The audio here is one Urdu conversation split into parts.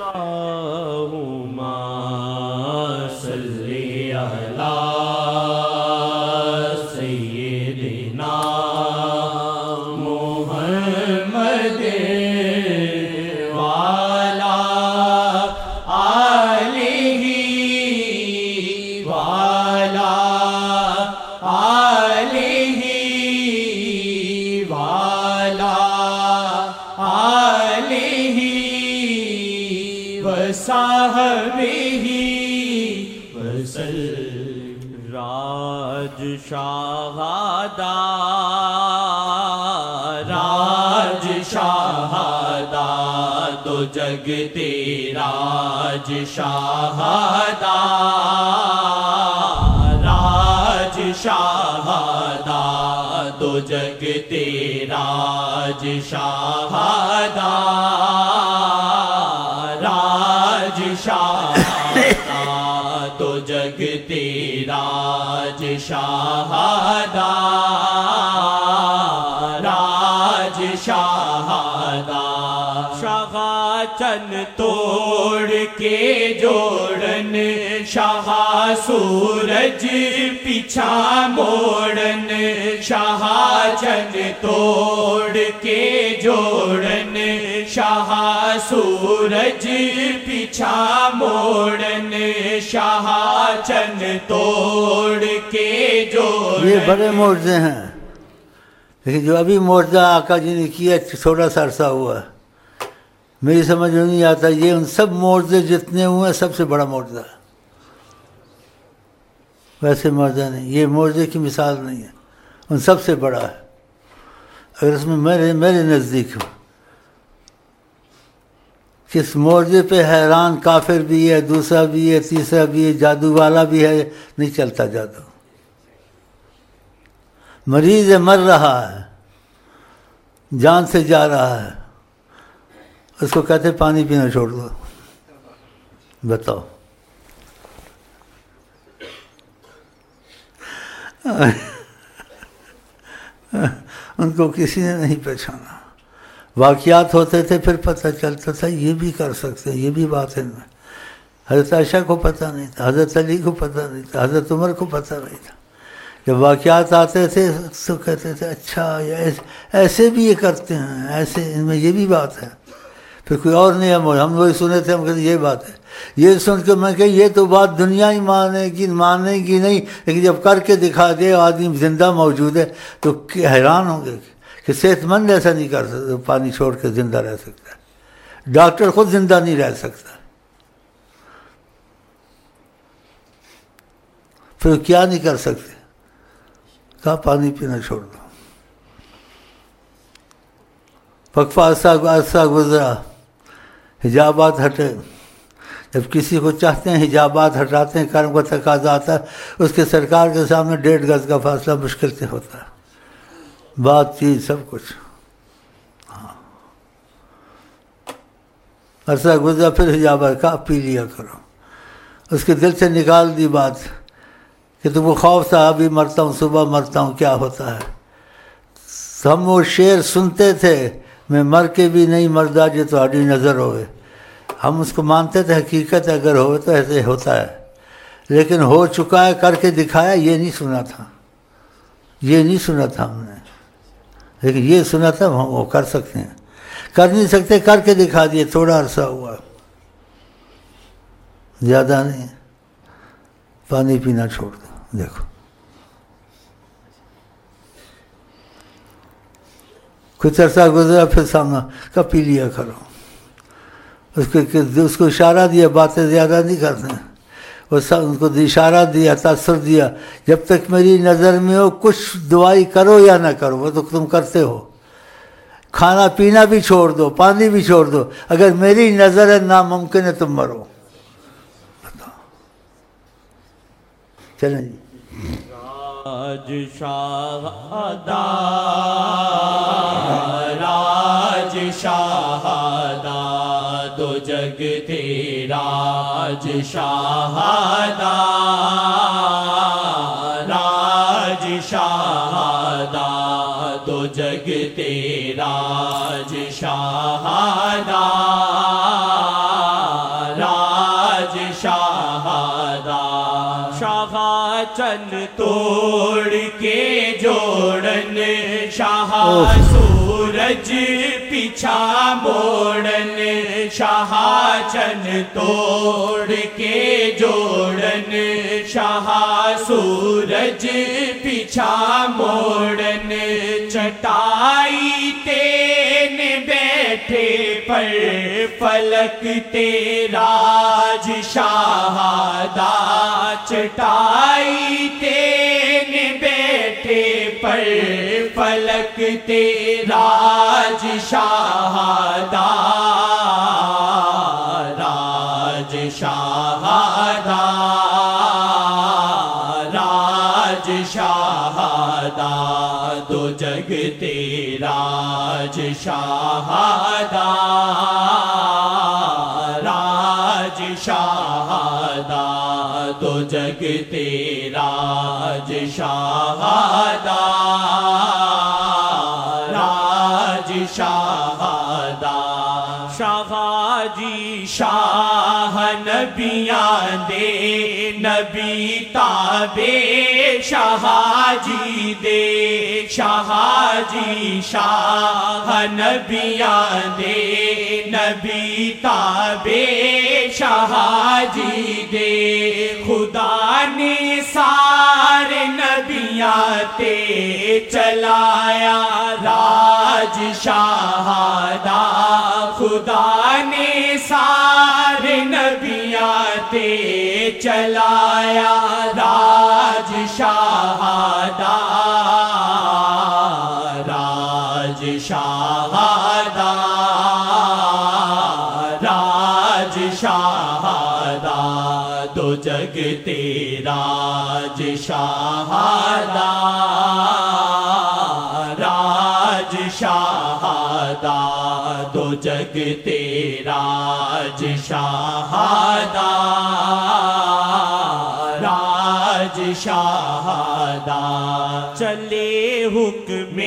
اللہم صلی علی سیدنا محمد وعلی آلہ وعلی آلہ وعلی آلہ وصحبہ وسلم۔ راج شاہدہ راج شاہدہ دو جگ تیرا راج شاہدہ راج شاہدہ دو جگ تیرا راج شاہدہ راج شاہدہ دو جگ تیرا راج شاہدہ راج شاہدہ۔ شاہ چن توڑ کے جوڑن شاہ سورج پیچھا موڑن شاہ چن توڑ کے جوڑن شاہ سورج پیچھا موڑن شاہ چن توڑ کے جوڑن۔ یہ بڑے معجزے ہیں، لیکن جو ابھی معجزہ آقا جی نے کیا چھوٹا سا عرصہ ہوا ہے، میری سمجھ میں نہیں آتا۔ یہ ان سب معجزے جتنے ہوئے ہیں سب سے بڑا معجزہ ہے، ویسے معجزہ نہیں، یہ معجزے کی مثال نہیں ہے، ان سب سے بڑا ہے۔ اگر اس میں میرے نزدیک کس معجزے پہ حیران کافر بھی ہے، دوسرا بھی ہے، تیسرا بھی ہے، جادو والا بھی ہے، نہیں چلتا جادو۔ مریض مر رہا ہے، جان سے جا رہا ہے، اس کو کہتے پانی پینا چھوڑ دو، بتاؤ۔ ان کو کسی نے نہیں پہچانا۔ واقعات ہوتے تھے پھر پتہ چلتا تھا یہ بھی کر سکتے ہیں، یہ بھی بات ہے۔ حضرت عائشہ کو پتہ نہیں تھا، حضرت علی کو پتہ نہیں تھا، حضرت عمر کو پتہ نہیں تھا۔ جب واقعات آتے تھے تو کہتے تھے اچھا ایسے بھی یہ کرتے ہیں، ایسے ان میں یہ بھی بات ہے۔ پھر کوئی اور نہیں، ہم وہی سنے تھے، ہم کہتے یہ بات ہے۔ یہ سن کے میں کہ یہ تو بات دنیا ہی مانے گی نہیں، لیکن جب کر کے دکھا دے آدمی زندہ موجود ہے تو حیران ہوں گے کہ صحت مند ایسا نہیں کر سکتا، پانی چھوڑ کے زندہ رہ سکتا ہے۔ ڈاکٹر خود زندہ نہیں رہ سکتا، پھر کیا نہیں کر سکتے؟ کہا پانی پینا چھوڑ دو۔ وقفہ عرصہ گزرا، حجابات ہٹے۔ جب کسی کو چاہتے ہیں حجابات ہٹاتے ہیں، کرم کا تقاضا آتا ہے، اس کے سرکار کے سامنے 1.5 گز کا فاصلہ مشکل سے ہوتا ہے، بات چیت سب کچھ۔ عرصہ گزرا، پھر حجابات کا پی لیا کرو۔ اس کے دل سے نکال دی بات کہ تم کو خوف تھا ابھی مرتا ہوں، صبح مرتا ہوں، کیا ہوتا ہے؟ ہم وہ شعر سنتے تھے، میں مر کے بھی نہیں مردا جو تہاڈی نظر ہوئے۔ ہم اس کو مانتے تھے، حقیقت اگر ہوئے تو ایسے ہوتا ہے، لیکن ہو چکا ہے، کر کے دکھایا، یہ نہیں سنا تھا، یہ نہیں سنا تھا ہم نے، لیکن یہ سنا تھا ہم وہ کر سکتے ہیں۔ کر نہیں سکتے، کر کے دکھا دیے، تھوڑا عرصہ ہوا، زیادہ نہیں۔ پانی پینا چھوڑ دو، دیکھو کچھ عرصہ گزرا، پھر سامنا کا پی لیا کرو۔ اس کو اشارہ دیا، باتیں زیادہ نہیں کرتے ہیں، ان کو اشارہ دیا، تاثر دیا، جب تک میری نظر میں ہو کچھ دعائی کرو یا نہ کرو، وہ تو تم کرتے ہو۔ کھانا پینا بھی چھوڑ دو، پانی بھی چھوڑ دو، اگر میری نظر ہے ناممکن ہے تم مرو۔ بتاؤ، چلیں جی۔ راج شاہدہ راج شاہدہ دو جگ تیرا راج شاہدہ راج شاہدہ دو جگ تیرا راج شاہدہ چن توڑ کے جوڑن شاہ سورج پیچھا موڑن شاہ چن توڑ کے جوڑن شاہ سورج پیچھا موڑن چٹائی تین بیٹھے پر فلک تیراج شاہدہ چٹائی تین بیٹھے پر فلک تیراج شاہدہ راج شاہدہ راج شاہدہ دو جگ تیراج شاہدہ راج شاہدہ دو جگ تیراج شاہدہ راج شاہدہ شاہ جی شاہ نبیاں دے نبی تابے شاہ جی دے شاہ جی شاہ نبیاں دے نبی تابے شاہ جی دے خدا نے سارے نبیاں تے چلایا راج شاہدہ خدا نے سارے نبیاں تے چلایا راج شاہدہ راج شاہدہ راج شاہدہ دو جگ تیراج شاہدہ راج شاہدہ دو جگ تیراج شاہدہ راج شاہدہ چلے حکم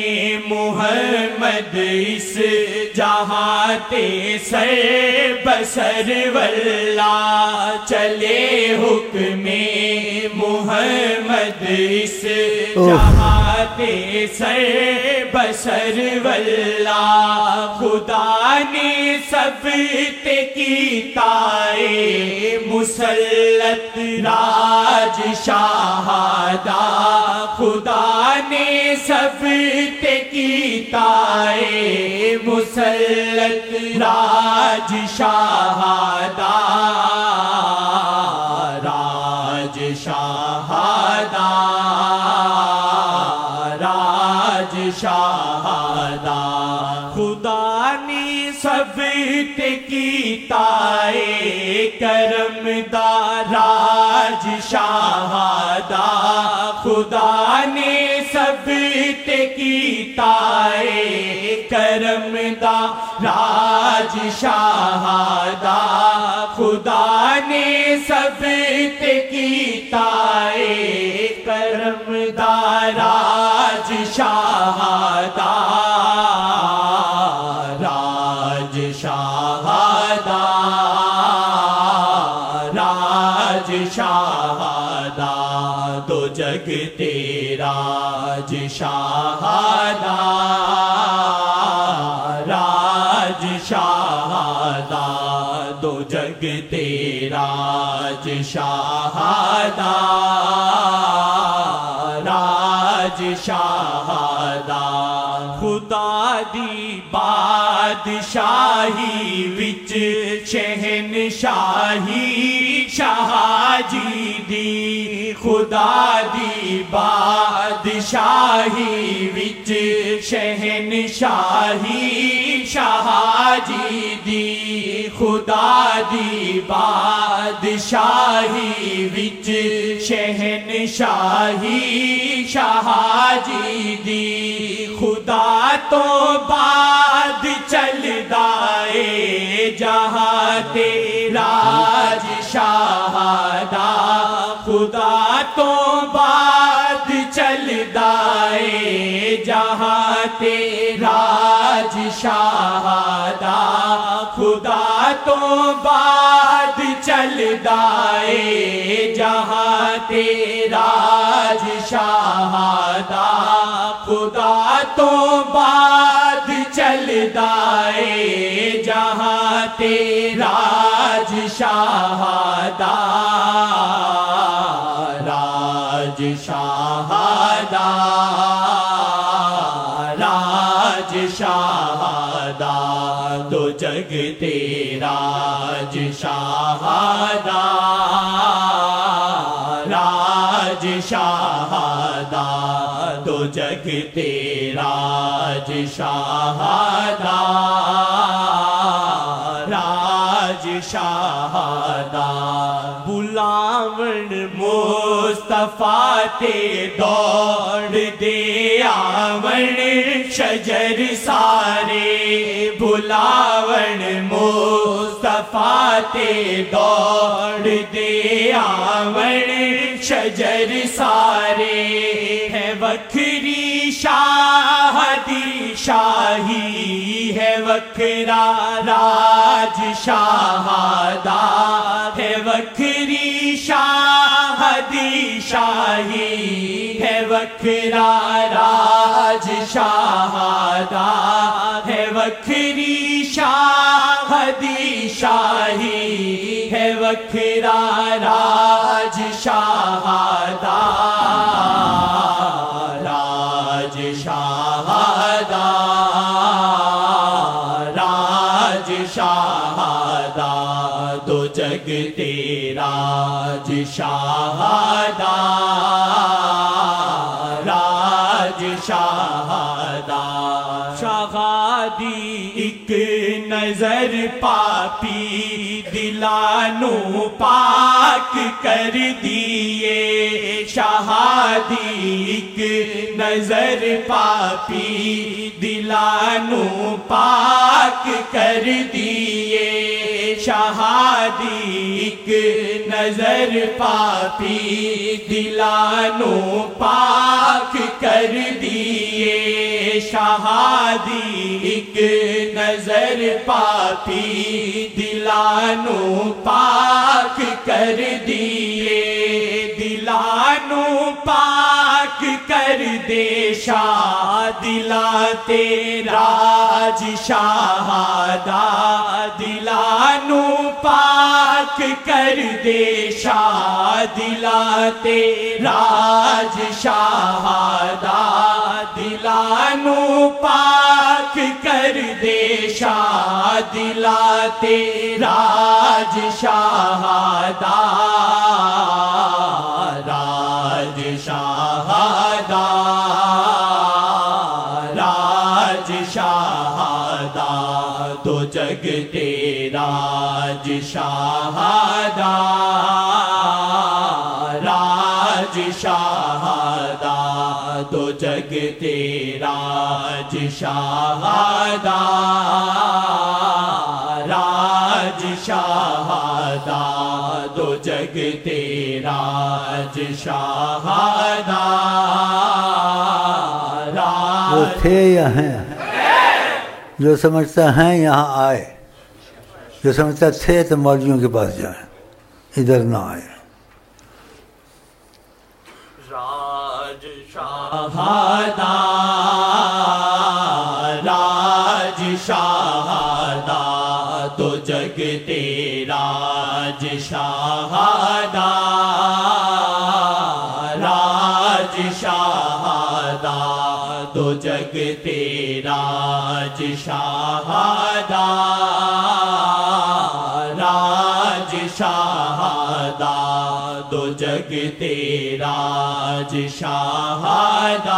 محمد اس جہاں تے سر بسر واللہ چلے حکم محمد اس جہاں تے سر بسر واللہ خدا نے سب تے کیتا مسلط راج شاہدہ خدا نے سب تے کیتا مسلط راج شاہدہ راج شاہدہ راج شاہدہ خدا نے سب تے کیتا کرم دا راج شاہدہ خدا نے سب تے کیتا کرم دا راج شاہدہ خدا نے سب تے کیتا کرم دا راج شاہدہ راج شاہدہ راج شاہدہ دو جگ تیراج شاہدہ راج شاہدہ دو جگ تیراج شاہدہ راج شاہدہ خدا دی بادشاہی وچ شہنشاہی شاہ جی دی خدا دی بادشاہی وچ شہنشاہی شاہ جی دی خدا دی بادشاہی وچ شہنشاہی شاہ جی دی خدا تو بعد چلدا اے جہاں تیراج شاہدہ خدا تو بعد چلدا اے جہاں تیراج شاہدہ خدا تو بعد چلدائے جہاں تیرا شہادہ خدا تو بعد چلدائے جہاں تیرا شہادہ راج شہادہ راج شہادہ دو جگ تیرا شہادہ راج شہادہ دو جگ تیرا شہادہ راج شہادہ بلاون مصطفیٰ تے دوڑ دے آون شجر سارے بلاون مصطفیٰ تے دوڑ دے آون شجر سارے ہے وکھری شاہدی شاہی ہے وکھرا راج شہادہ ہے وکھری شاہدی شاہی ہے وکھرا راج شہادہ ہے وکھری شاہدی شاہی ہے وکھرا راج شہادہ راج شہادہ راج شہادہ دو جگ تیرا شہادہ راج شہادہ شہادی ایک نظر پاپی دلانو پاک کر دیے شہادی ایک نظر پاپی دلانو پاک کر دیے شہادی ایک نظر پاپی دلانو پاک کر دیے شہادی ایک نظر پاپی دلانو پاک کر دیے دلانو پاک کر دے شاہ دلا تیرا شہادہ دلانو پاک کر دے شاہ دلا تیرا شہادہ دلانو پاک کر دے شاہ دلا تیرا شہادہ راج شہادہ راج شہادہ دو جگ تیرا شہادہ راج شہادہ دو جگ تیرا شہادہ راج شہادہ دو جگ تیرا شہادہ وہ تھے یا ہیں جو سمجھتا ہیں یہاں آئے جو سمجھتا تھے تو مولویوں کے پاس جائیں ادھر نہ آئے راج شہادہ راج شہادہ تو جگ تیرا شہادہ راج شہادہ تو جگ تیرا شہادہ راج شہادہ دو جگ تیرا شہادہ